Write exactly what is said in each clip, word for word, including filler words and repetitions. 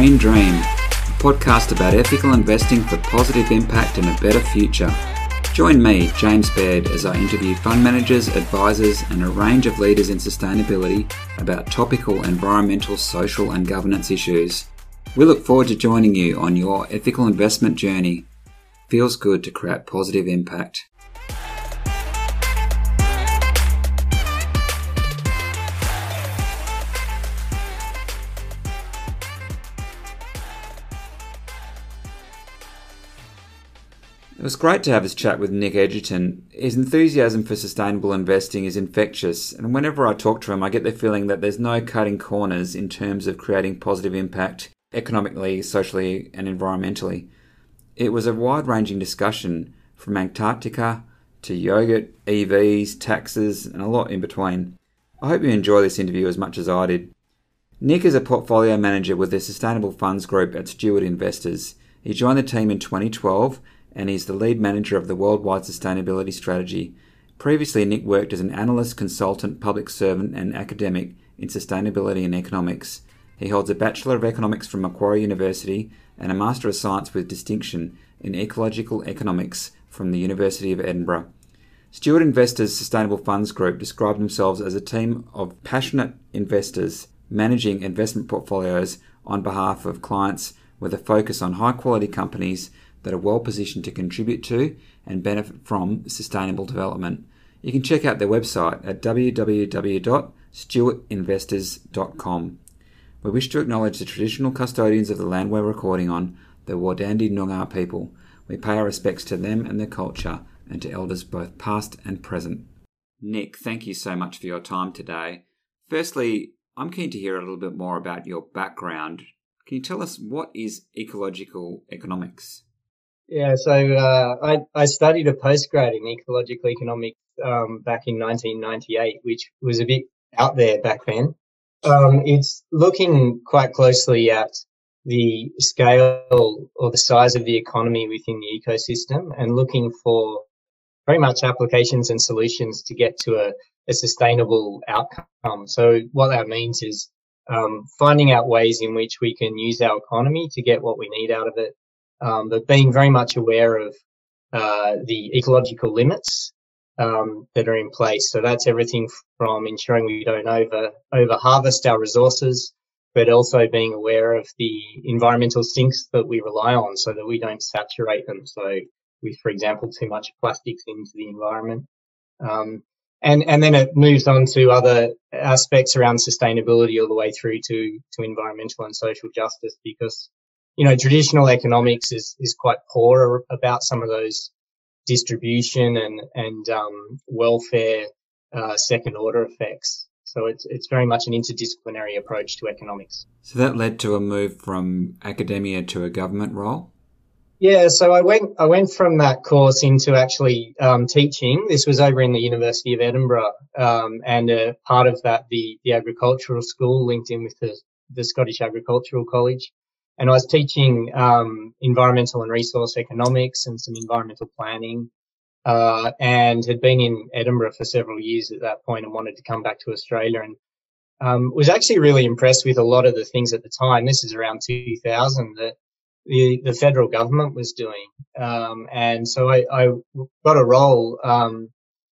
Green Dream, a podcast about ethical investing for positive impact and a better future. Join me, James Baird, as I interview fund managers, advisors, and a range of leaders in sustainability about topical environmental, social, and governance issues. We look forward to joining you on your ethical investment journey. Feels good to create positive impact. It was great to have this chat with Nick Edgerton. His enthusiasm for sustainable investing is infectious, and whenever I talk to him, I get the feeling that there's no cutting corners in terms of creating positive impact economically, socially, and environmentally. It was a wide-ranging discussion from Antarctica to yogurt, E Vs, taxes, and a lot in between. I hope you enjoy this interview as much as I did. Nick is a portfolio manager with the Sustainable Funds Group at Stewart Investors. He joined the team in twenty twelve and he's the lead manager of the worldwide sustainability strategy. Previously, Nick worked as an analyst, consultant, public servant, and academic in sustainability and economics. He holds a Bachelor of Economics from Macquarie University and a Master of Science with distinction in Ecological Economics from the University of Edinburgh. Stewart Investors Sustainable Funds Group describe themselves as a team of passionate investors managing investment portfolios on behalf of clients with a focus on high-quality companies that are well positioned to contribute to and benefit from sustainable development. You can check out their website at w w w dot stewart investors dot com. We wish to acknowledge the traditional custodians of the land we're recording on, the Wadandi Noongar people. We pay our respects to them and their culture and to elders both past and present. Nick, thank you so much for your time today. Firstly, I'm keen to hear a little bit more about your background. Can you tell us what is ecological economics? Yeah, so uh, I, I studied a postgrad in ecological economics um, back in nineteen ninety-eight, which was a bit out there back then. Um, it's looking quite closely at the scale or the size of the economy within the ecosystem and looking for very much applications and solutions to get to a, a sustainable outcome. So what that means is um, finding out ways in which we can use our economy to get what we need out of it. Um, but being very much aware of uh, the ecological limits um, that are in place. So that's everything from ensuring we don't over over harvest our resources, but also being aware of the environmental sinks that we rely on so that we don't saturate them. So with, for example, too much plastics into the environment. Um, and, and then it moves on to other aspects around sustainability all the way through to, to environmental and social justice, because you know, traditional economics is, is quite poor about some of those distribution and, and, um, welfare, uh, second order effects. So it's, it's very much an interdisciplinary approach to economics. So that led to a move from academia to a government role? Yeah, so I went, I went from that course into actually, um, teaching. This was over in the University of Edinburgh. Um, and, uh, part of that, the, the agricultural school linked in with the, the Scottish Agricultural College. And I was teaching um, environmental and resource economics and some environmental planning, uh, and had been in Edinburgh for several years at that point and wanted to come back to Australia, and um, was actually really impressed with a lot of the things at the time. This is around two thousand that the, the federal government was doing. Um, and so I, I got a role um,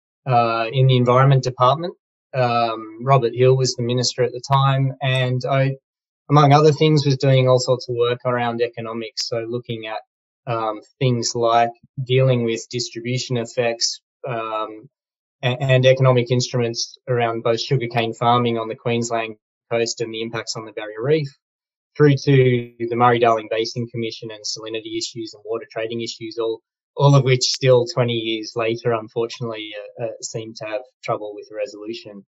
uh, in the Environment Department. Um, Robert Hill was the minister at the time, and I among other things, was doing all sorts of work around economics. So looking at um, things like dealing with distribution effects um, and, and economic instruments around both sugarcane farming on the Queensland coast and the impacts on the Barrier Reef, through to the Murray-Darling Basin Commission and salinity issues and water trading issues, all all of which still twenty years later, unfortunately, uh, uh, seem to have trouble with resolution.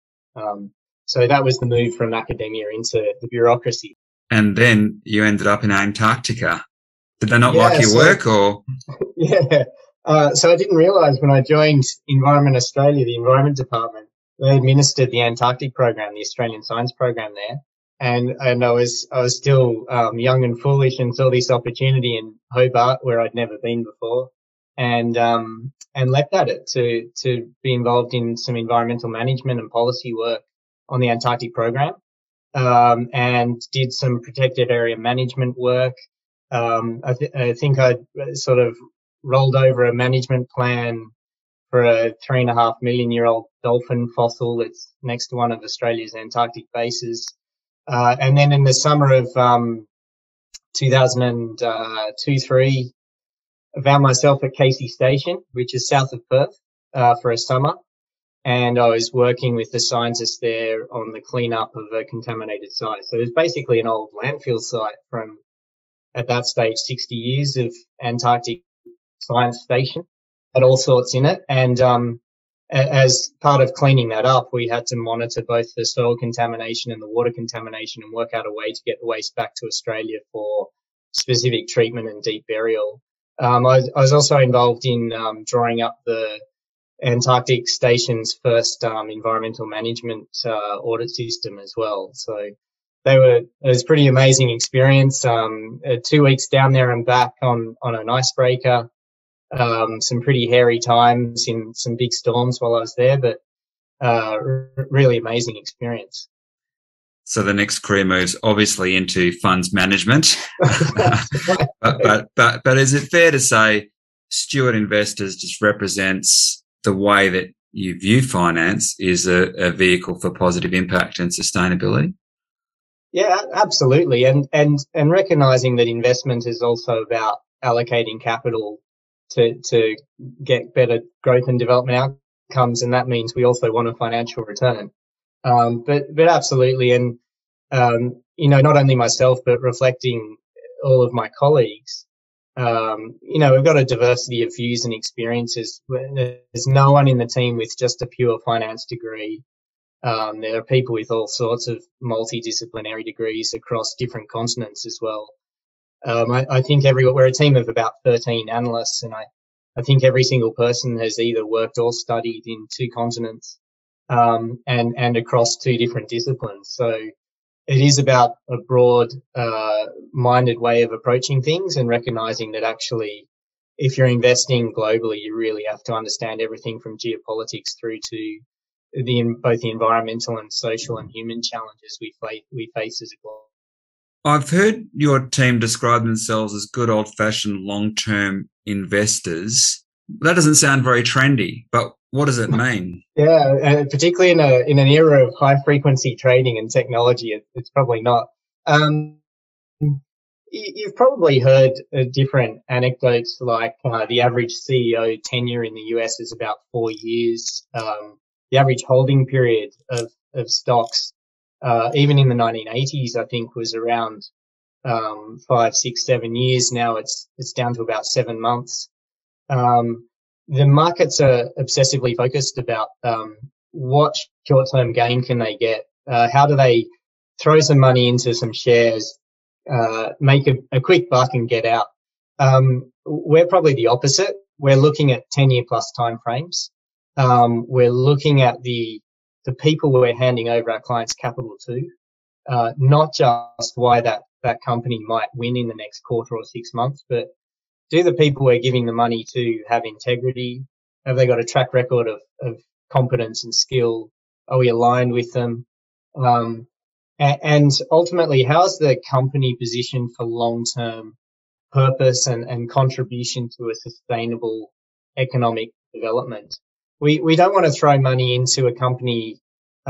Um, So that was the move from academia into the bureaucracy. And then you ended up in Antarctica. Did they not yeah, like your so, work or? Yeah. Uh, so I didn't realise when I joined Environment Australia, the Environment Department, they administered the Antarctic program, the Australian Science program there. And, and I was, I was still, um, young and foolish and saw this opportunity in Hobart where I'd never been before, and, um, and leapt at it to, to be involved in some environmental management and policy work on the Antarctic program. um, and did some protected area management work. Um, I, th- I think I sort of rolled over a management plan for a three and a half million year old dolphin fossil that's next to one of Australia's Antarctic bases. Uh, and then in the summer of um, two thousand two three, I found myself at Casey Station, which is south of Perth, uh, for a summer. And I was working with the scientists there on the cleanup of a contaminated site. So it was basically an old landfill site from, at that stage, sixty years of Antarctic science station, had all sorts in it. And um, as part of cleaning that up, we had to monitor both the soil contamination and the water contamination and work out a way to get the waste back to Australia for specific treatment and deep burial. Um, I, I was also involved in um, drawing up the Antarctic Station's first um, environmental management uh, audit system as well. So they were, it was a pretty amazing experience. Um, uh, two weeks down there and back on, on an icebreaker. Um, some pretty hairy times in some big storms while I was there, but uh, r- really amazing experience. So the next career move's obviously into funds management. but, but, but, but is it fair to say Stewart Investors just represents the way that you view finance is a, a vehicle for positive impact and sustainability? Yeah, absolutely. And, and, and recognizing that investment is also about allocating capital to, to get better growth and development outcomes. And that means we also want a financial return. Um, but, but absolutely. And, um, you know, not only myself, but reflecting all of my colleagues, um, you know, we've got a diversity of views and experiences. There's no one in the team with just a pure finance degree. Um, there are people with all sorts of multidisciplinary degrees across different continents as well. Um, I, I think every, we're a team of about thirteen analysts, and I, I think every single person has either worked or studied in two continents, um, and, and across two different disciplines. So it is about a broad, uh, minded way of approaching things and recognizing that actually, if you're investing globally, you really have to understand everything from geopolitics through to the, both the environmental and social and human challenges we, fa- we face as a globe. I've heard your team describe themselves as good old-fashioned long-term investors. That doesn't sound very trendy, but what does it mean? Yeah, uh, particularly in a in an era of high-frequency trading and technology, it, it's probably not. Um, you've probably heard uh, different anecdotes, like uh, the average C E O tenure in the U S is about four years. Um, the average holding period of, of stocks, Uh, even in the nineteen eighties, I think, was around um, five, six, seven years. Now it's it's down to about seven months. Um, the markets are obsessively focused about um, what short-term gain can they get. Uh, how do they throw some money into some shares, uh, make a, a quick buck and get out? Um, we're probably the opposite. We're looking at ten-year plus timeframes. Um, we're looking at the the people we're handing over our clients' capital to, uh, not just why that, that company might win in the next quarter or six months, but do the people we're giving the money to have integrity? Have they got a track record of, of competence and skill? Are we aligned with them? Um, and, and ultimately, how's the company positioned for long-term purpose and, and contribution to a sustainable economic development? We we don't want to throw money into a company,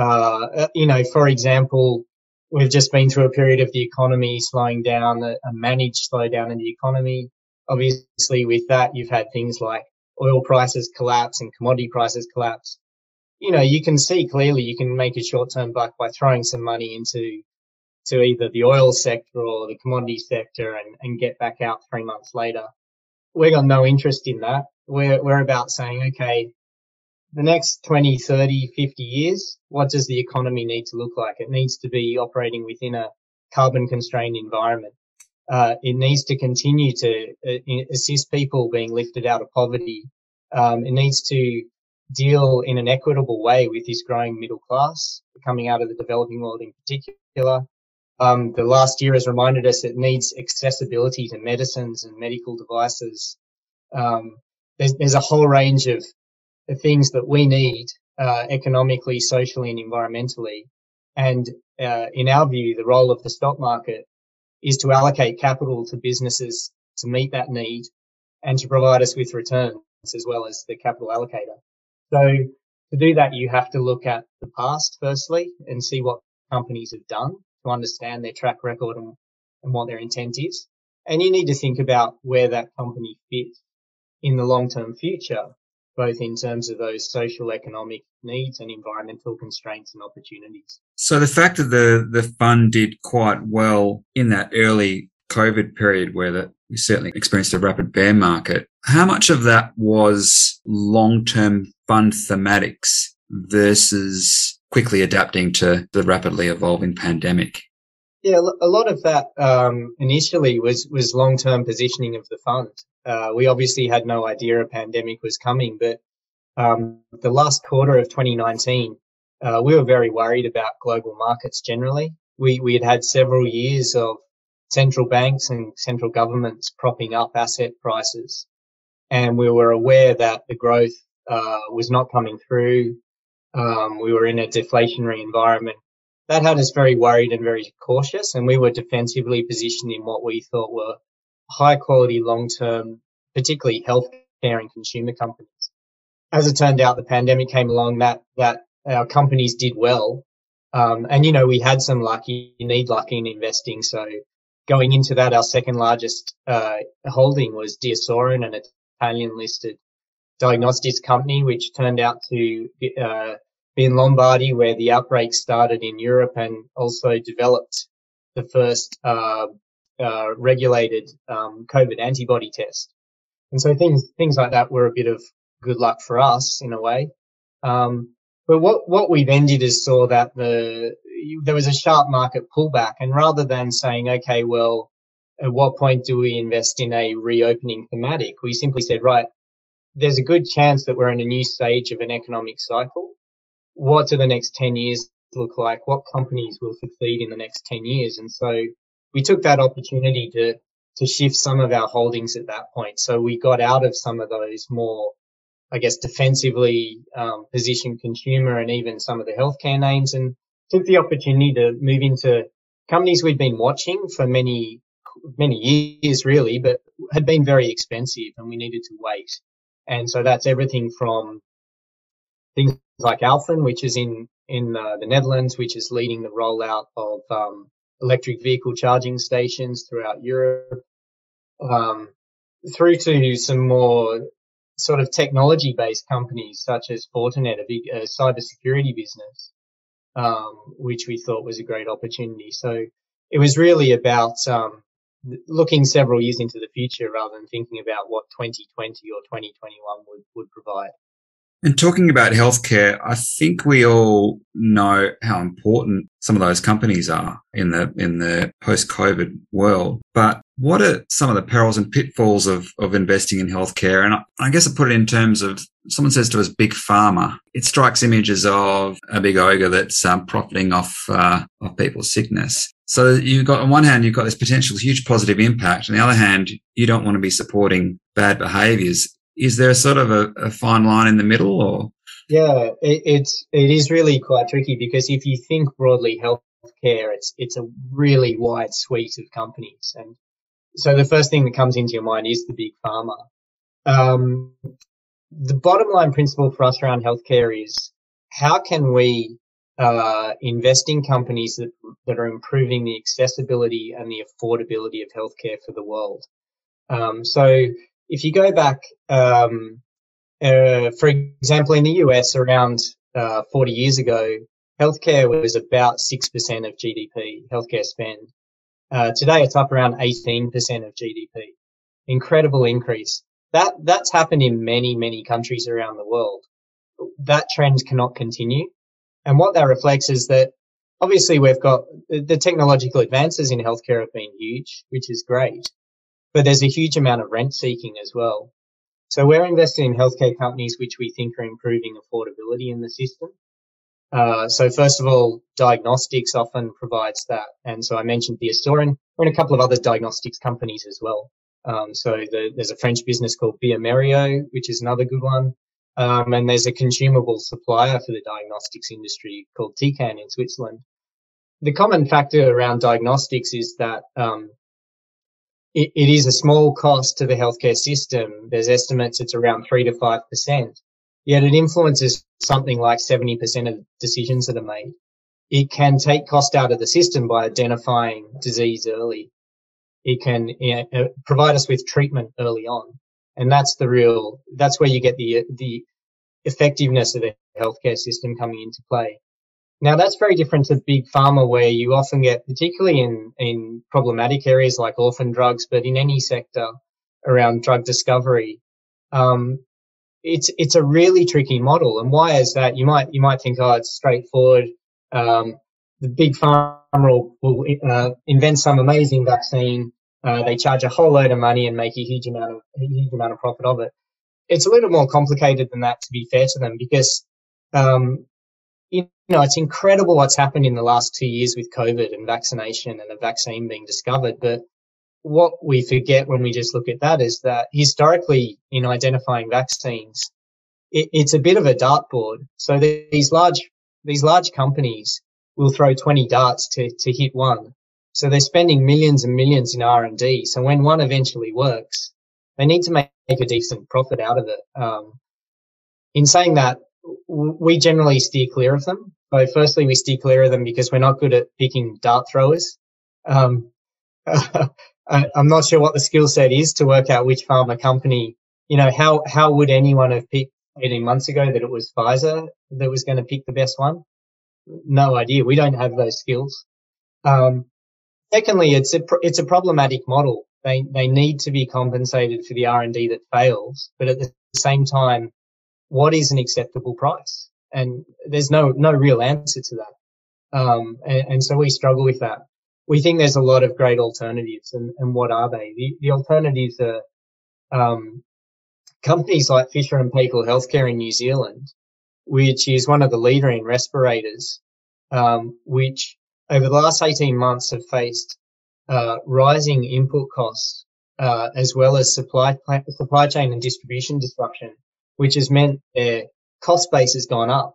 uh, you know, for example, we've just been through a period of the economy slowing down, a, a managed slowdown in the economy. Obviously, with that, you've had things like oil prices collapse and commodity prices collapse. You know, you can see clearly you can make a short-term buck by throwing some money into to either the oil sector or the commodity sector and, and get back out three months later. We've got no interest in that. We're, we're about saying, okay, the next twenty, thirty, fifty years, what does the economy need to look like? It needs to be operating within a carbon-constrained environment. Uh, it needs to continue to uh, assist people being lifted out of poverty. Um, it needs to deal in an equitable way with this growing middle class coming out of the developing world in particular. Um, the last year has reminded us it needs accessibility to medicines and medical devices. Um, there's, there's a whole range of the things that we need uh, economically, socially, and environmentally. And uh, in our view, the role of the stock market is to allocate capital to businesses to meet that need and to provide us with returns as well as the capital allocator. So to do that, you have to look at the past firstly and see what companies have done to understand their track record and, and what their intent is. And you need to think about where that company fits in the long-term future, both in terms of those social, economic needs and environmental constraints and opportunities. So the fact that the, the fund did quite well in that early COVID period where the, we certainly experienced a rapid bear market, how much of that was long-term fund thematics versus quickly adapting to the rapidly evolving pandemic? Yeah, a lot of that um, initially was, was long-term positioning of the fund. Uh, we obviously had no idea a pandemic was coming, but um, the last quarter of twenty nineteen, uh, we were very worried about global markets generally. We, we had had several years of central banks and central governments propping up asset prices, and we were aware that the growth uh, was not coming through. Um, we were in a deflationary environment. That had us very worried and very cautious, and we were defensively positioned in what we thought were high quality, long-term, particularly healthcare and consumer companies. As it turned out, the pandemic came along, that, that our companies did well. Um, and, you know, we had some luck. You need luck in investing. So going into that, our second largest, uh, holding was Diasorin, an Italian listed diagnostics company, which turned out to, uh, be in Lombardy, where the outbreak started in Europe, and also developed the first, uh, uh, regulated, um, COVID antibody test. And so things, things like that were a bit of good luck for us in a way. Um, but what, what we then did is saw that the, there was a sharp market pullback, and rather than saying, okay, well, at what point do we invest in a reopening thematic? We simply said, right, there's a good chance that we're in a new stage of an economic cycle. What do the next ten years look like? What companies will succeed in the next ten years? And so we took that opportunity to, to shift some of our holdings at that point. So we got out of some of those more, I guess, defensively um, positioned consumer and even some of the healthcare names, and took the opportunity to move into companies we'd been watching for many, many years really, but had been very expensive and we needed to wait. And so that's everything from things like Alfen, which is in, in uh, the Netherlands, which is leading the rollout of um, electric vehicle charging stations throughout Europe, um, through to some more sort of technology-based companies such as Fortinet, a big uh, cybersecurity business, um, which we thought was a great opportunity. So it was really about um, looking several years into the future rather than thinking about what twenty twenty or twenty twenty-one would, would provide. And talking about healthcare, I think we all know how important some of those companies are in the in the post-COVID world. But what are some of the perils and pitfalls of, of investing in healthcare? And I, I guess I put it in terms of, someone says to us, big pharma. It strikes images of a big ogre that's um, profiting off uh, of people's sickness. So you've got, on one hand, you've got this potential huge positive impact. On the other hand, you don't want to be supporting bad behaviours. Is there sort of a, a fine line in the middle, or? Yeah, it, it's, it is really quite tricky, because if you think broadly healthcare, it's, it's a really wide suite of companies. And so the first thing that comes into your mind is the big pharma. Um, the bottom line principle for us around healthcare is, how can we, uh, invest in companies that, that are improving the accessibility and the affordability of healthcare for the world? Um, so, if you go back, um, uh, for example, in the U S around uh, forty years ago, healthcare was about six percent of G D P, healthcare spend. Uh, today it's up around eighteen percent of G D P. Incredible increase. That, that's happened in many, many countries around the world. That trend cannot continue. And what that reflects is that obviously we've got the technological advances in healthcare have been huge, which is great. But there's a huge amount of rent seeking as well. So we're investing in healthcare companies which we think are improving affordability in the system. Uh, so first of all, diagnostics often provides that. And so I mentioned Diasorin. We're in a couple of other diagnostics companies as well. Um, so the, there's a French business called bioMérieux, which is another good one. Um, and there's a consumable supplier for the diagnostics industry called Tecan in Switzerland. the common factor around diagnostics is that um, it, it is a small cost to the healthcare system. There's estimates it's around three to five percent. Yet it influences something like seventy percent of decisions that are made. It can take cost out of the system by identifying disease early. It can you know, provide us with treatment early on. And that's the real, that's where you get the, the effectiveness of the healthcare system coming into play. Now, that's very different to big pharma, where you often get, particularly in, in problematic areas like orphan drugs, but in any sector around drug discovery, um, it's it's a really tricky model. And why is that? You might you might think, oh, it's straightforward. Um, the big pharma will, will uh, invent some amazing vaccine. Uh, they charge a whole load of money and make a huge amount of a huge amount of profit of it. It's a little more complicated than that, to be fair to them, because um, you know it's incredible what's happened in the last two years with COVID and vaccination and a vaccine being discovered. But what we forget when we just look at that is that historically, in identifying vaccines, it, it's a bit of a dartboard. So these large these large companies will throw twenty darts to to hit one. So they're spending millions and millions in R and D. So when one eventually works, they need to make, make a decent profit out of it. Um, in saying that, w- we generally steer clear of them. So firstly, we steer clear of them because we're not good at picking dart throwers. Um, I'm not sure what the skill set is to work out which pharma company, you know, how, how would anyone have picked eighteen months ago that it was Pfizer that was going to pick the best one? No idea. We don't have those skills. Um, secondly, it's a, it's a problematic model. They, they need to be compensated for the R and D that fails, but at the same time, what is an acceptable price? And there's no, no real answer to that. Um, and, and so we struggle with that. We think there's a lot of great alternatives, and, and what are they? The, the alternatives are um, companies like Fisher and Paykel Healthcare in New Zealand, which is one of the leader in respirators, um, which over the last eighteen months have faced uh, rising input costs uh, as well as supply supply chain and distribution disruption, which has meant their cost base has gone up.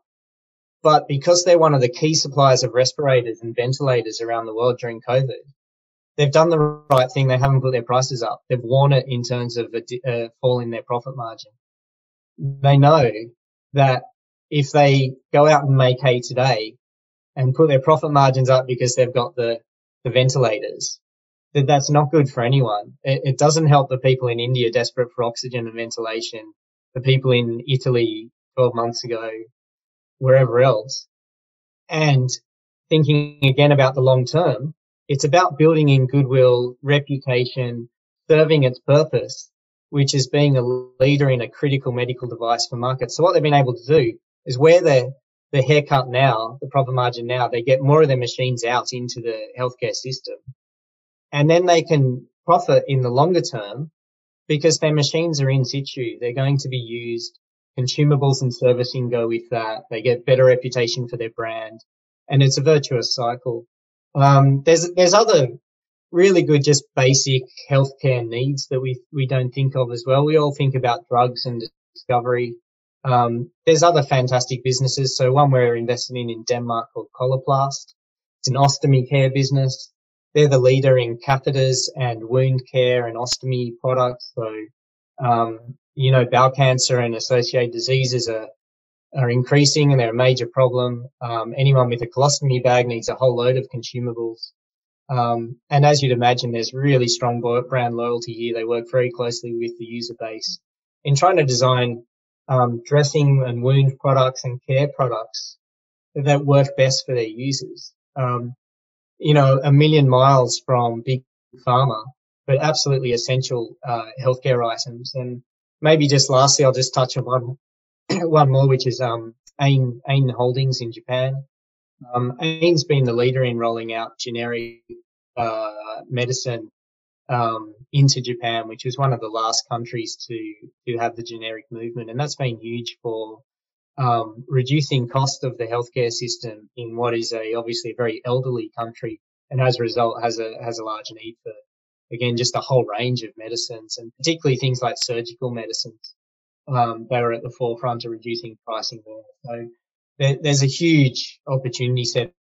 But because they're one of the key suppliers of respirators and ventilators around the world during COVID, they've done the right thing. They haven't put their prices up. They've worn it in terms of a uh, fall in their profit margin. They know that if they go out and make hay today and put their profit margins up because they've got the, the ventilators, that that's not good for anyone. It, it doesn't help the people in India desperate for oxygen and ventilation, the people in Italy twelve months ago, wherever else. And thinking again about the long term, it's about building in goodwill, reputation, serving its purpose, which is being a leader in a critical medical device for markets. So what they've been able to do is where the the haircut now, the profit margin now, they get more of their machines out into the healthcare system. And then they can profit in the longer term because their machines are in situ. They're going to be used. Consumables and servicing go with that. They get better reputation for their brand, and it's a virtuous cycle. Um, there's there's other really good just basic healthcare needs that we we don't think of as well. We all think about drugs and discovery. Um, there's other fantastic businesses. So one we're invested in in Denmark called Coloplast. It's an ostomy care business. They're the leader in catheters and wound care and ostomy products. So um, you know, bowel cancer and associated diseases are, are increasing, and they're a major problem. Um, anyone with a colostomy bag needs a whole load of consumables. Um, and as you'd imagine, there's really strong brand loyalty here. They work very closely with the user base in trying to design um, dressing and wound products and care products that work best for their users. Um, you know, a million miles from big pharma, but absolutely essential uh, healthcare items. And maybe just lastly, I'll just touch on one, one more, which is um, AIM, AIM Holdings in Japan. Um, AIM's been the leader in rolling out generic uh, medicine um, into Japan, which was one of the last countries to to have the generic movement, and that's been huge for um, reducing cost of the healthcare system in what is a obviously a very elderly country, and as a result has a has a large need for, again, just a whole range of medicines, and particularly things like surgical medicines. Um, they were at the forefront of reducing pricing there. So there, there's a huge opportunity set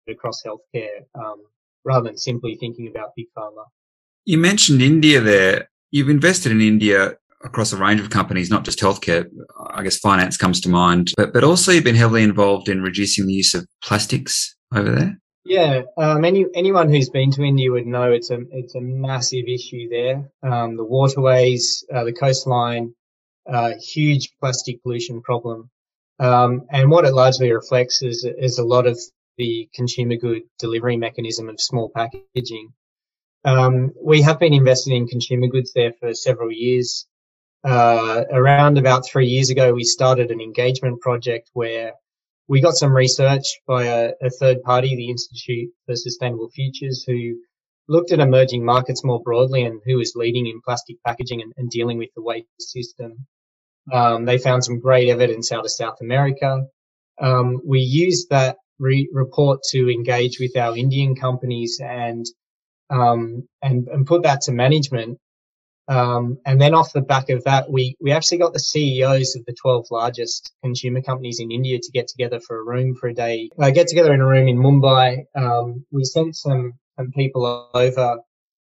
across healthcare, um, rather than simply thinking about big pharma. You mentioned India there. You've invested in India across a range of companies, not just healthcare. I guess finance comes to mind, but but also you've been heavily involved in reducing the use of plastics over there. Yeah, um, any anyone who's been to India would know it's a it's a massive issue there. Um, the waterways, uh, the coastline, uh, huge plastic pollution problem, um, and what it largely reflects is is a lot of the consumer good delivery mechanism of small packaging. Um, we have been invested in consumer goods there for several years. Uh, around about three years ago, we started an engagement project where we got some research by a, a third party, the Institute for Sustainable Futures, who looked at emerging markets more broadly and who was leading in plastic packaging and, and dealing with the waste system. Um, they found some great evidence out of South America. Um, we used that re- report to engage with our Indian companies and um, and, and put that to management. Um, and then off the back of that, we, we actually got the C E Os of the twelve largest consumer companies in India to get together for a room for a day, uh, get together in a room in Mumbai. Um, we sent some, some people over,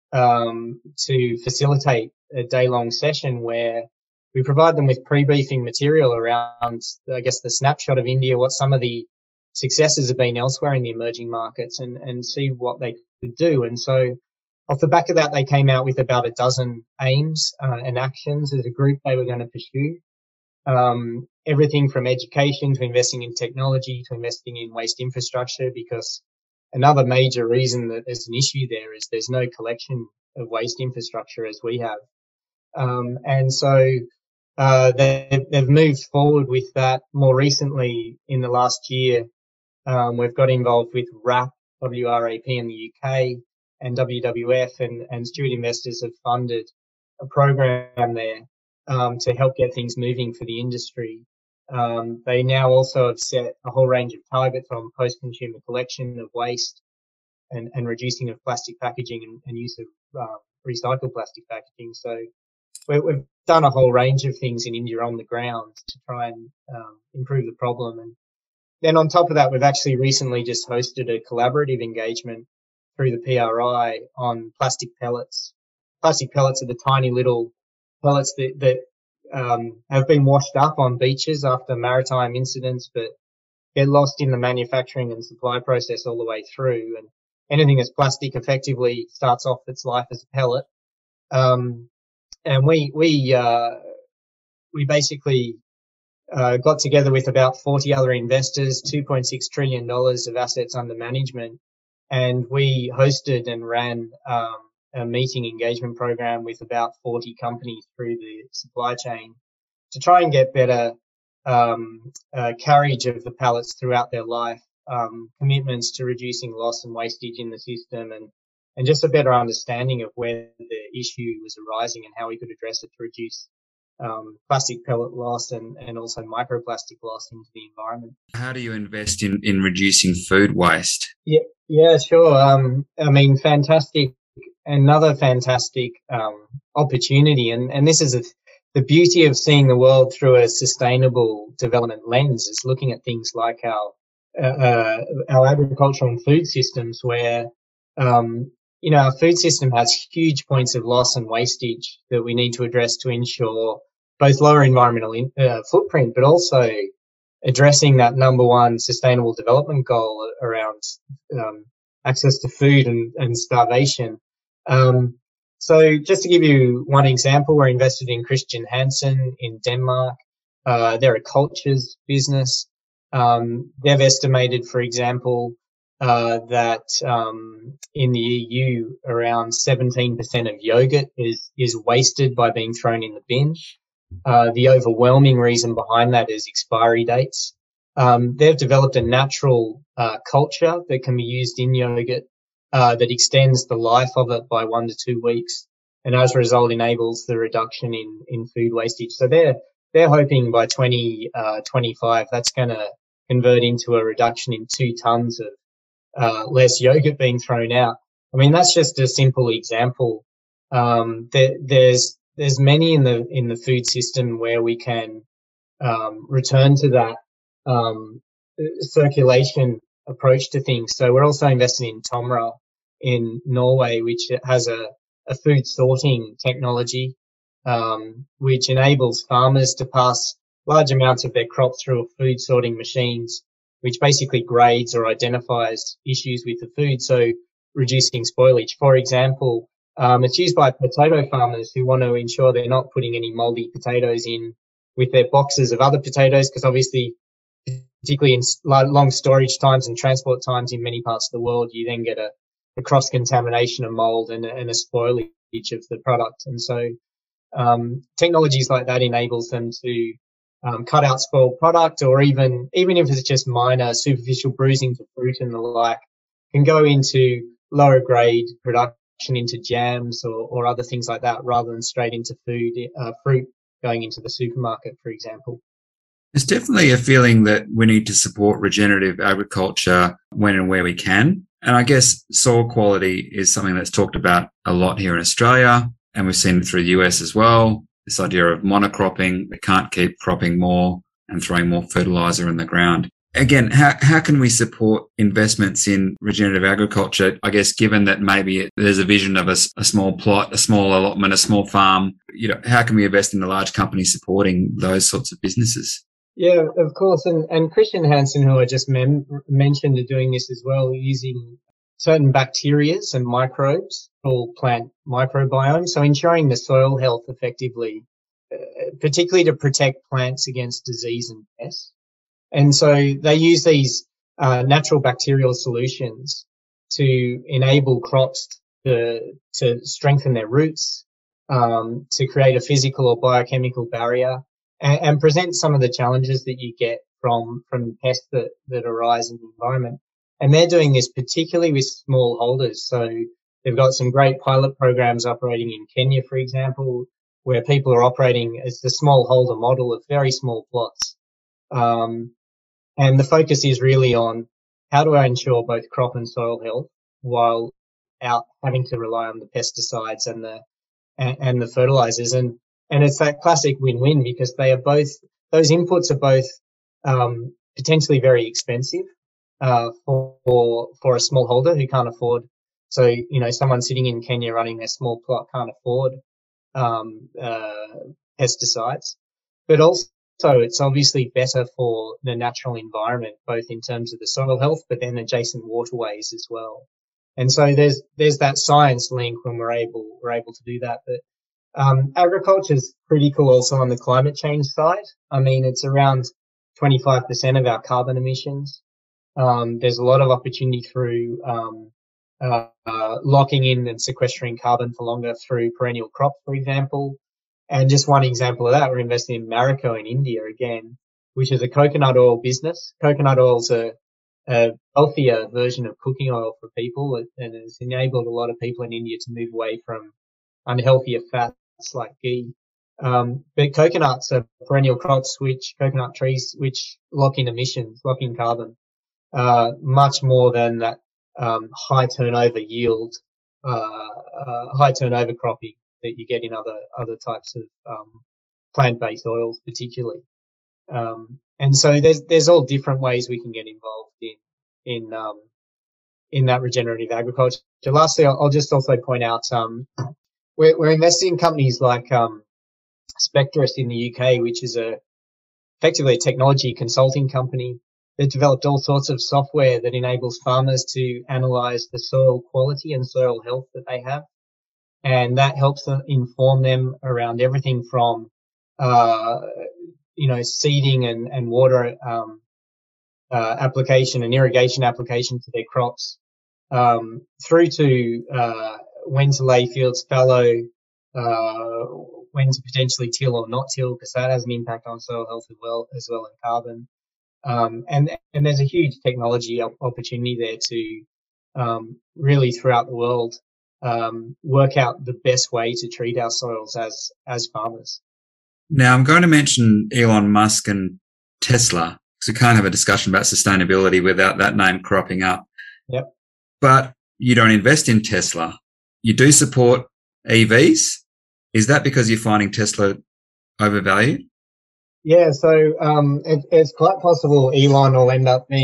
um, to facilitate a day long session where we provide them with pre-briefing material around, I guess, the snapshot of India, what some of the successes have been elsewhere in the emerging markets and, and see what they could do. And so, off the back of that, they came out with about a dozen aims uh, and actions as a group they were going to pursue. Um, everything from education to investing in technology to investing in waste infrastructure, because another major reason that there's an issue there is there's no collection of waste infrastructure as we have. Um, and so uh, they, they've moved forward with that. More recently, in the last year, um, we've got involved with WRAP, W R A P in the U K, and W W F and, and Stewart Investors have funded a program there um, to help get things moving for the industry. Um, they now also have set a whole range of targets on post-consumer collection of waste and, and reducing of plastic packaging and, and use of uh, recycled plastic packaging. So we, we've done a whole range of things in India on the ground to try and um, improve the problem. And then on top of that, we've actually recently just hosted a collaborative engagement through the P R I on plastic pellets. Plastic pellets are the tiny little pellets that, that um, have been washed up on beaches after maritime incidents, but get lost in the manufacturing and supply process all the way through. And anything that's plastic effectively starts off its life as a pellet. Um, and we we uh, we basically uh, got together with about forty other investors, two point six trillion dollars of assets under management. And we hosted and ran um, a meeting engagement program with about forty companies through the supply chain to try and get better um, uh, carriage of the pallets throughout their life, um, commitments to reducing loss and wastage in the system, and, and just a better understanding of where the issue was arising and how we could address it to reduce Um, plastic pellet loss and, and also microplastic loss into the environment. How do you invest in, in reducing food waste? Yeah, yeah, sure. Um, I mean, fantastic, another fantastic um, opportunity. And, and this is a, the beauty of seeing the world through a sustainable development lens is looking at things like our, uh, uh, our agricultural and food systems where, um, you know, our food system has huge points of loss and wastage that we need to address to ensure both lower environmental in, uh, footprint, but also addressing that number one sustainable development goal around um, access to food and, and starvation. Um, so just to give you one example, we're invested in Christian Hansen in Denmark. Uh, they're a cultures business. Um, they've estimated, for example, uh, that um, in the E U, around seventeen percent of yogurt is, is wasted by being thrown in the bin. Uh, the overwhelming reason behind that is expiry dates. Um, they've developed a natural uh, culture that can be used in yogurt uh, that extends the life of it by one to two weeks, and as a result enables the reduction in, in food wastage. So they're they're hoping by twenty twenty-five that's going to convert into a reduction in two tons of uh, less yogurt being thrown out. I mean, that's just a simple example. Um, there, there's There's many in the in the food system where we can um, return to that um, circulation approach to things. So we're also invested in Tomra in Norway, which has a, a food sorting technology, um, which enables farmers to pass large amounts of their crops through food sorting machines, which basically grades or identifies issues with the food, so reducing spoilage. For example, um, it's used by potato farmers who want to ensure they're not putting any moldy potatoes in with their boxes of other potatoes, because obviously, particularly in long storage times and transport times in many parts of the world, you then get a, a cross-contamination of mold and, and a spoilage of the product. And so um, technologies like that enables them to um, cut out spoiled product, or even even if it's just minor superficial bruising to fruit and the like, can go into lower grade production, into jams or, or other things like that, rather than straight into food, uh, fruit going into the supermarket, for example. There's definitely a feeling that we need to support regenerative agriculture when and where we can. And I guess soil quality is something that's talked about a lot here in Australia, and we've seen it through the U S as well. This idea of monocropping, we can't keep cropping more and throwing more fertilizer in the ground. Again, how, how can we support investments in regenerative agriculture? I guess, given that maybe there's a vision of a, a small plot, a small allotment, a small farm, you know, how can we invest in the large companies supporting those sorts of businesses? Yeah, of course. And, and Christian Hansen, who I just mem- mentioned, are doing this as well, using certain bacterias and microbes called plant microbiome. So ensuring the soil health effectively, uh, particularly to protect plants against disease and pests. And so they use these uh, natural bacterial solutions to enable crops to, to strengthen their roots, um, to create a physical or biochemical barrier, and, and present some of the challenges that you get from, from pests that, that arise in the environment. And they're doing this particularly with smallholders. So they've got some great pilot programs operating in Kenya, for example, where people are operating as the smallholder model of very small plots. Um, and the focus is really on how do I ensure both crop and soil health while out having to rely on the pesticides and the, and, and the fertilizers. And, and it's that classic win-win, because they are both, those inputs are both, um, potentially very expensive. Uh, for, for, for a smallholder who can't afford. So, you know, someone sitting in Kenya running their small plot can't afford, um, uh, pesticides. But also it's obviously better for the natural environment, both in terms of the soil health, but then adjacent waterways as well. And so there's, there's that science link when we're able, we're able to do that. But, um, agriculture is critical also on the climate change side. I mean, it's around twenty-five percent of our carbon emissions. Um, there's a lot of opportunity through um, uh, uh, locking in and sequestering carbon for longer through perennial crops, for example. And just one example of that, we're investing in Marico in India again, which is a coconut oil business. Coconut oil is a, a healthier version of cooking oil for people, and it's enabled a lot of people in India to move away from unhealthier fats like ghee. Um, but coconuts are perennial crops, which coconut trees, which lock in emissions, lock in carbon. Uh, much more than that, um, high turnover yield, uh, uh, high turnover cropping that you get in other, other types of, um, plant-based oils particularly. Um, and so there's, there's all different ways we can get involved in, in, um, in that regenerative agriculture. Lastly, I'll, I'll just also point out, um, we're, we're investing in companies like, um, Spectrus in the U K, which is a, effectively a technology consulting company. They've developed all sorts of software that enables farmers to analyze the soil quality and soil health that they have. And that helps them inform them around everything from, uh, you know, seeding and, and water, um, uh, application and irrigation application to their crops, um, through to, uh, when to lay fields fallow, uh, when to potentially till or not till, because that has an impact on soil health as well, as well as carbon. Um, and, and there's a huge technology opportunity there to, um, really throughout the world, um, work out the best way to treat our soils as, as farmers. Now, I'm going to mention Elon Musk and Tesla, because we can't have a discussion about sustainability without that name cropping up. Yep. But you don't invest in Tesla. You do support E Vs. Is that because you're finding Tesla overvalued? Yeah, so um, it, it's quite possible Elon will end up being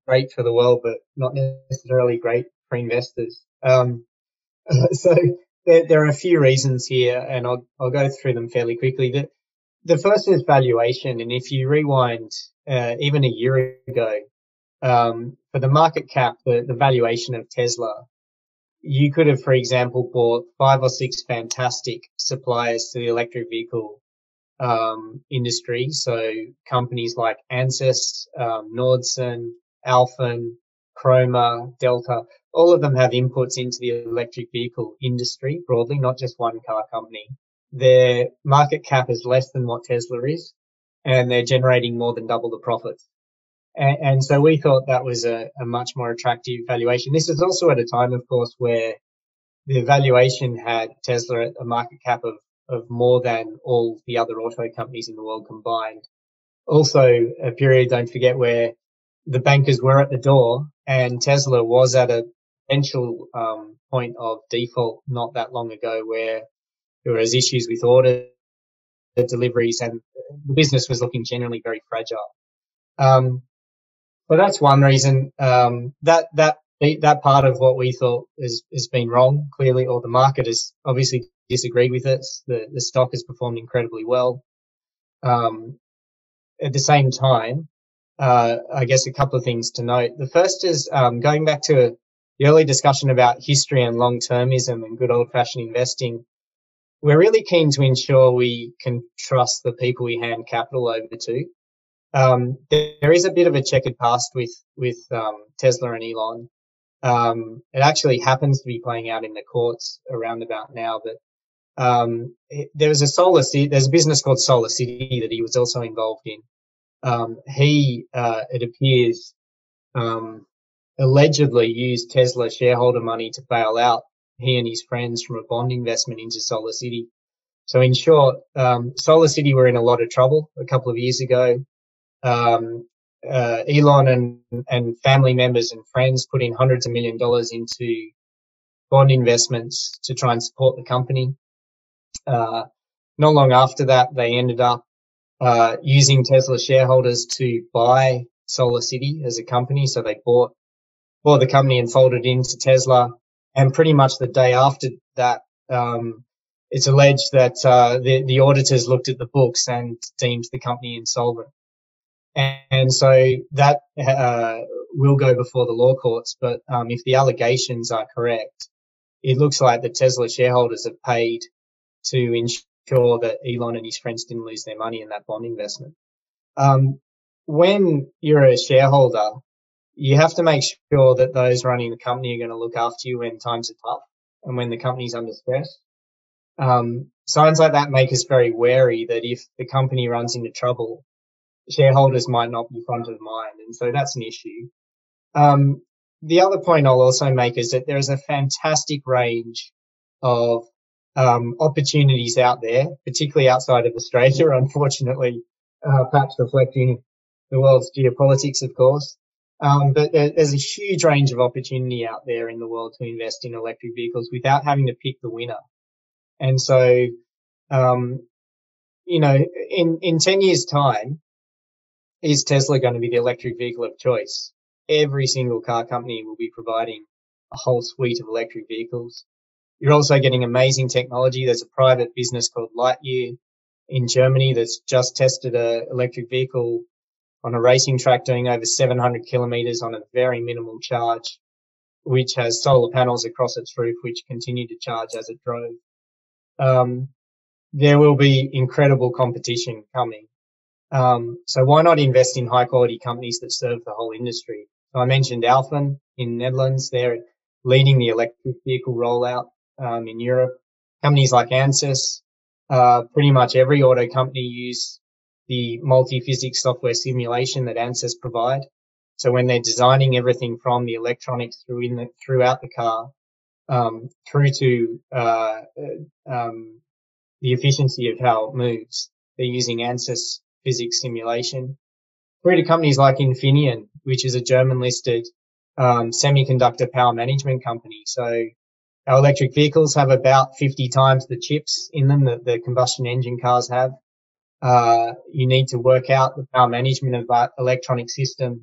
great for the world, but not necessarily great for investors. Um, so there, there are a few reasons here, and I'll, I'll go through them fairly quickly. The, the first is valuation, and if you rewind uh, even a year ago, um, for the market cap, the, the valuation of Tesla, you could have, for example, bought five or six fantastic suppliers to the electric vehicle um, industry. So companies like Ansys, um, Nordson, Alfen, Chroma, Delta, all of them have inputs into the electric vehicle industry broadly, not just one car company. Their market cap is less than what Tesla is, and they're generating more than double the profits. And, and so we thought that was a, a much more attractive valuation. This is also at a time, of course, where the valuation had Tesla at a market cap of, of more than all the other auto companies in the world combined. Also a period, don't forget, where the bankers were at the door and Tesla was at a potential um, point of default not that long ago, where there was issues with order deliveries and the business was looking generally very fragile. Um, but that's one reason. Um, that that that part of what we thought has has been wrong, clearly, or the market has obviously disagreed with it. The the stock has performed incredibly well. Um, at the same time, uh, I guess a couple of things to note. The first is um, going back to the early discussion about history and long-termism and good old-fashioned investing. We're really keen to ensure we can trust the people we hand capital over to. Um, there is a bit of a checkered past with with um, Tesla and Elon. Um, it actually happens to be playing out in the courts around about now, but um, it, there was a Solar City, there's a business called Solar City that he was also involved in. Um, he, uh, it appears, um, allegedly used Tesla shareholder money to bail out he and his friends from a bond investment into Solar City. So in short, um, Solar City were in a lot of trouble a couple of years ago. Um, uh, Elon and, and family members and friends put in hundreds of million dollars into bond investments to try and support the company. Uh, not long after that, they ended up uh, using Tesla shareholders to buy Solar City as a company. So they bought, bought the company and folded into Tesla. And pretty much the day after that, um, it's alleged that uh, the, the auditors looked at the books and deemed the company insolvent. And so that uh, will go before the law courts. But um, if the allegations are correct, it looks like the Tesla shareholders have paid to ensure that Elon and his friends didn't lose their money in that bond investment. Um, when you're a shareholder, you have to make sure that those running the company are going to look after you when times are tough and when the company's under stress. Um, signs like that make us very wary that if the company runs into trouble, shareholders might not be front of mind. And so that's an issue. Um, the other point I'll also make is that there is a fantastic range of um, opportunities out there, particularly outside of Australia, unfortunately, uh, perhaps reflecting the world's geopolitics, of course. Um, but there, there's a huge range of opportunity out there in the world to invest in electric vehicles without having to pick the winner. And so, um, you know, in, in ten years' time, is Tesla going to be the electric vehicle of choice? Every single car company will be providing a whole suite of electric vehicles. You're also getting amazing technology. There's a private business called Lightyear in Germany that's just tested an electric vehicle on a racing track doing over seven hundred kilometers on a very minimal charge, which has solar panels across its roof, which continue to charge as it drove. Um, there will be incredible competition coming. Um, so why not invest in high quality companies that serve the whole industry? So I mentioned Alfen in Netherlands. They're leading the electric vehicle rollout, um, in Europe. Companies like Ansys, uh, pretty much every auto company use the multi-physics software simulation that Ansys provide. So when they're designing everything from the electronics through in the, throughout the car, um, through to, uh, um, the efficiency of how it moves, they're using Ansys physics simulation. Through to companies like Infineon, which is a German-listed um, semiconductor power management company. So our electric vehicles have about fifty times the chips in them that the combustion engine cars have. Uh, you need to work out the power management of that electronic system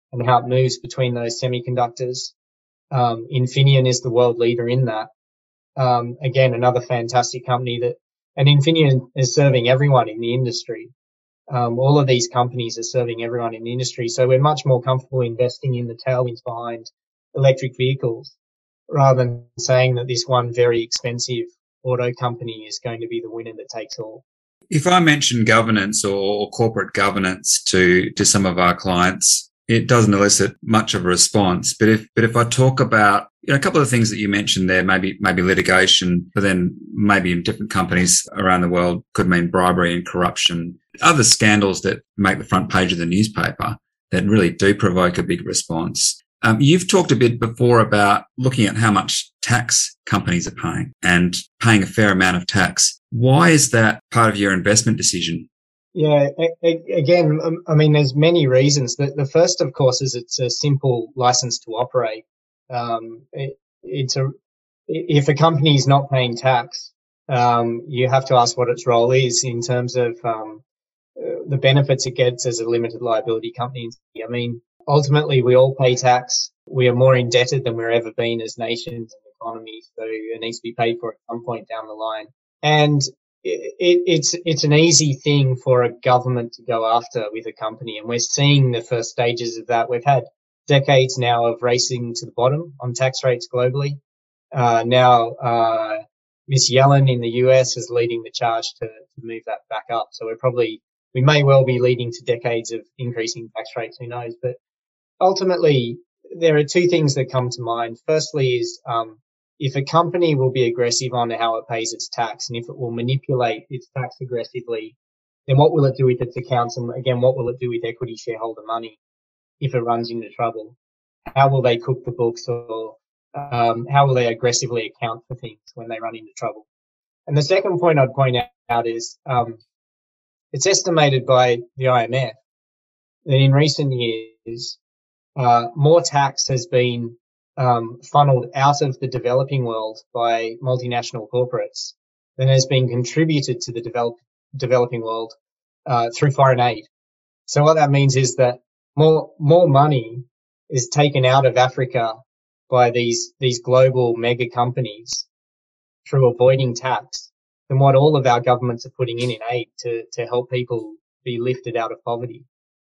and how it moves between those semiconductors. Um, Infineon is the world leader in that. Um, again, another fantastic company that, and Infineon is serving everyone in the industry. Um, all of these companies are serving everyone in the industry. So we're much more comfortable investing in the tailwinds behind electric vehicles rather than saying that this one very expensive auto company is going to be the winner that takes all. If I mention governance or corporate governance to, to some of our clients, it doesn't elicit much of a response. But if, but if I talk about, you know, a couple of things that you mentioned there, maybe, maybe litigation, but then maybe in different companies around the world could mean bribery and corruption, other scandals that make the front page of the newspaper that really do provoke a big response. Um, you've talked a bit before about looking at how much tax companies are paying and paying a fair amount of tax. Why is that part of your investment decision? Yeah, again, I mean, there's many reasons. The, the first, of course, is it's a simple license to operate. Um, it, it's a, if a company is not paying tax, um, you have to ask what its role is in terms of, um, the benefits it gets as a limited liability company. I mean, ultimately, we all pay tax. We are more indebted than we've ever been as nations and economies, so it needs to be paid for at some point down the line. And it, it, it's it's an easy thing for a government to go after with a company, and we're seeing the first stages of that. We've had decades now of racing to the bottom on tax rates globally. Uh, now, uh, Miss Yellen in the U S is leading the charge to, to move that back up. So we're probably, we may well be leading to decades of increasing tax rates, who knows? But ultimately, there are two things that come to mind. Firstly is, um, if a company will be aggressive on how it pays its tax, and if it will manipulate its tax aggressively, then what will it do with its accounts? And again, what will it do with equity shareholder money if it runs into trouble? How will they cook the books, or um, how will they aggressively account for things when they run into trouble? And the second point I'd point out is, um, it's estimated by the I M F that in recent years, uh, more tax has been um, funneled out of the developing world by multinational corporates than has been contributed to the develop, developing world uh, through foreign aid. So what that means is that more more money is taken out of Africa by these these global mega companies through avoiding tax than what all of our governments are putting in in aid to to help people be lifted out of poverty.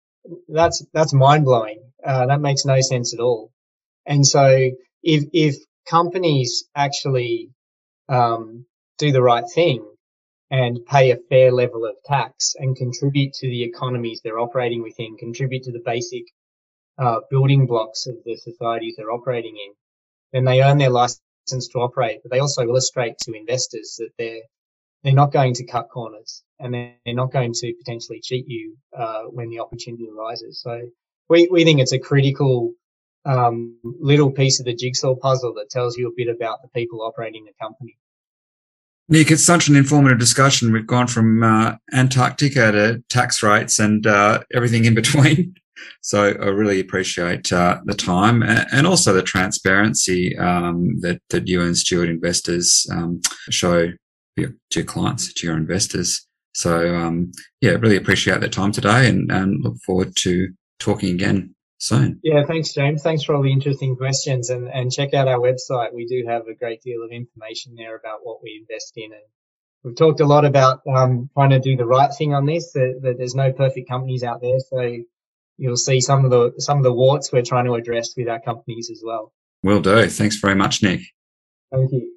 That's that's mind blowing. Uh, that makes no sense at all. And so if if companies actually um, do the right thing and pay a fair level of tax and contribute to the economies they're operating within, contribute to the basic uh, building blocks of the societies they're operating in, then they earn their license to operate. But they also illustrate to investors that they're they're not going to cut corners, and they're not going to potentially cheat you uh, when the opportunity arises. So we we think it's a critical um, little piece of the jigsaw puzzle that tells you a bit about the people operating the company. Nick, it's such an informative discussion. We've gone from uh, Antarctica to tax rates and uh, everything in between. So I really appreciate uh, the time and also the transparency um, that, that you and Stewart Investors um, show to your clients, to your investors. So, um, yeah, really appreciate the time today and, and look forward to talking again soon. Yeah, thanks, James. Thanks for all the interesting questions, and, and check out our website. We do have a great deal of information there about what we invest in. And we've talked a lot about um, trying to do the right thing on this, that, that there's no perfect companies out there. So you'll see some of the some of the warts we're trying to address with our companies as well. Will do. Thanks very much, Nick. Thank you.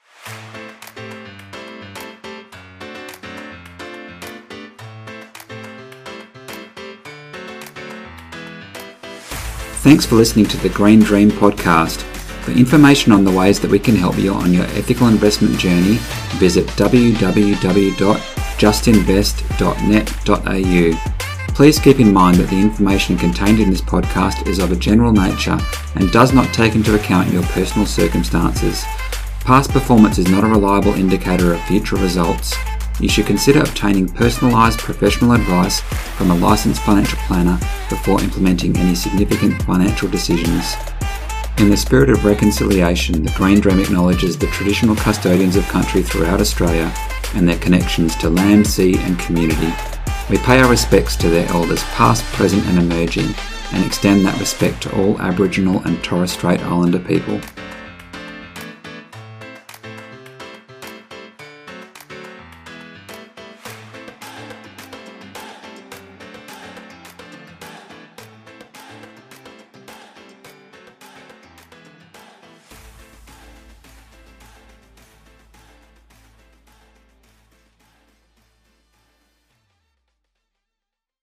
Thanks for listening to the Green Dream podcast. For information on the ways that we can help you on your ethical investment journey, visit w w w dot just invest dot net dot a u. Please keep in mind that the information contained in this podcast is of a general nature and does not take into account your personal circumstances. Past performance is not a reliable indicator of future results. You should consider obtaining personalised professional advice from a licensed financial planner before implementing any significant financial decisions. In the spirit of reconciliation, the Green Dream acknowledges the traditional custodians of country throughout Australia and their connections to land, sea and community. We pay our respects to their elders past, present and emerging, and extend that respect to all Aboriginal and Torres Strait Islander people.